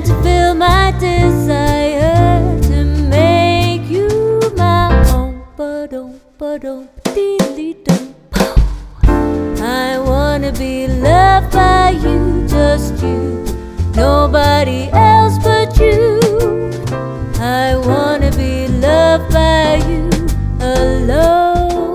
to fill my desire to make you my own. Ba-dum, dee-dee-dum. I wanna be loved by you, just you, nobody else but you. I wanna be loved by you alone.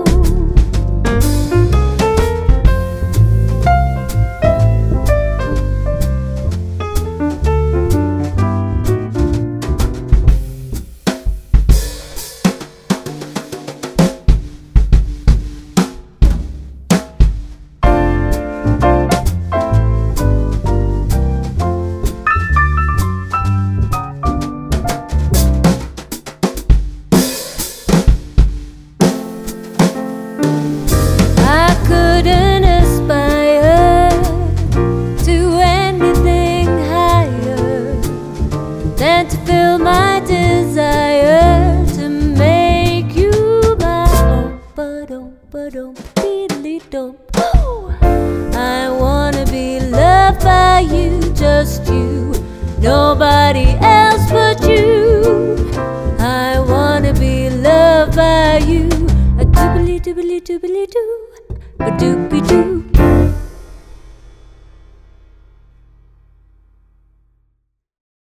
And to fill my desire to make you my own. Ba-dum, dee-dee-dum. I wanna be loved by you, just you, nobody else but you. I wanna be loved by you. A doobly doobly doobly doo, a doobly doo.